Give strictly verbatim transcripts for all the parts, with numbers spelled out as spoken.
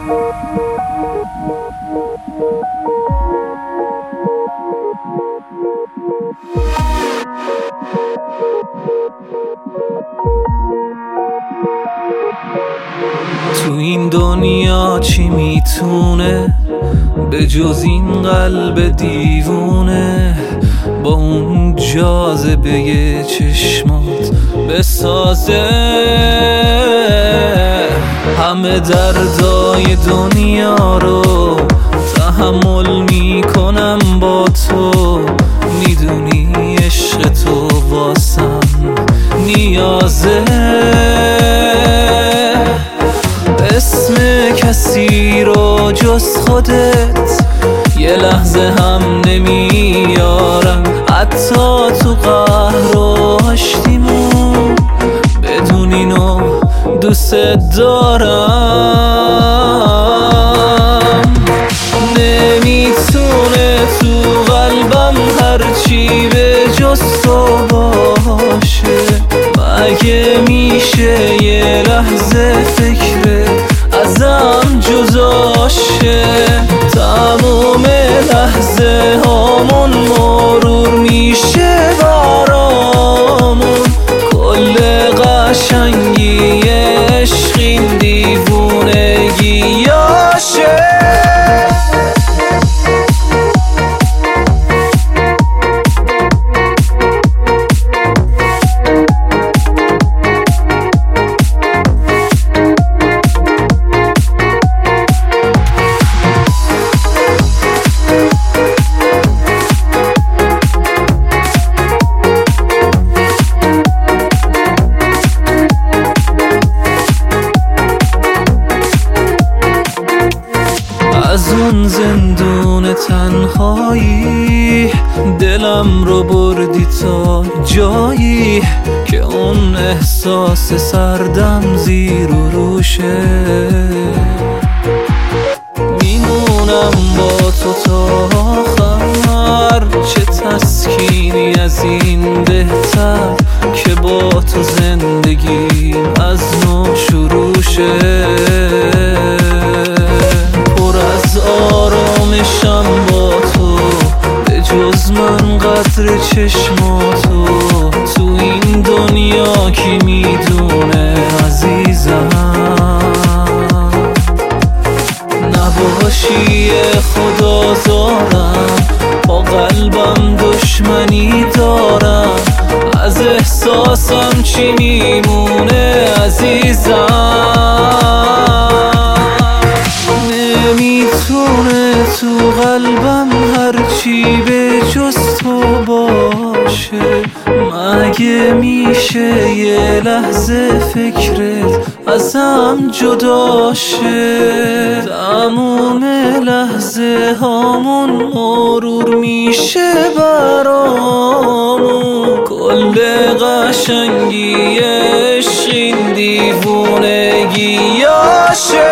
تو این دنیا چی میتونه به جز این قلب دیوونه با اون جاذبه چشمات بسازه؟ همه دردای دنیا رو تحمل میکنم با تو، میدونی عشق تو واسم نیازه. اسم کسی رو جز خودت یه لحظه هم نمیارم، حتی تو قهر و آشتیمون بدون اینو دوست دارم. نمیتونه تو قلبم هرچی به جز تو باشه، مگه میشه یه لحظه فکر ازم جداشه؟ تموم لحظه هامون مرور میشه برامون، کل قشنگی عشق این دیوونگیاشه. از اون زندون تنهایی دلم رو بردی تا جایی که اون احساس سردم زیر و روشه. میمونم با تو تا آخر، چه تسکینی از این بهتر که با تو زندگیم از نو شروع شه. آرامشم با تو به جز من قدر چشماتو، تو این دنیا کی میدونه عزیزم؟ نباشی خدا دارم، با قلبم دشمنی دارم، از احساسم چی میمونه عزیزم؟ نمیتونه تو قلبم هرچی به جز تو باشه، مگه میشه یه لحظه فکرت ازم جداشه؟ تموم لحظه هامون مرور میشه برامون، کل قشنگی عشق این دیوونگیاشه.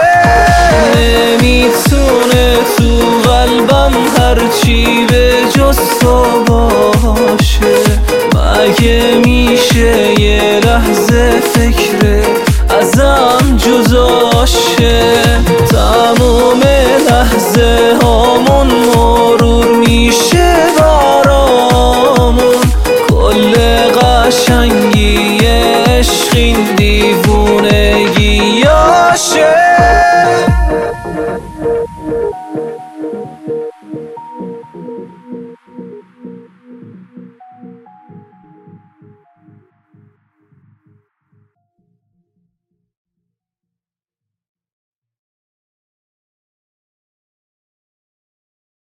نمیتونه تو قلبم هرچی به جز تو باشه، مگه میشه یه لحظه فکر ازم جداشه؟ تموم لحظه هامون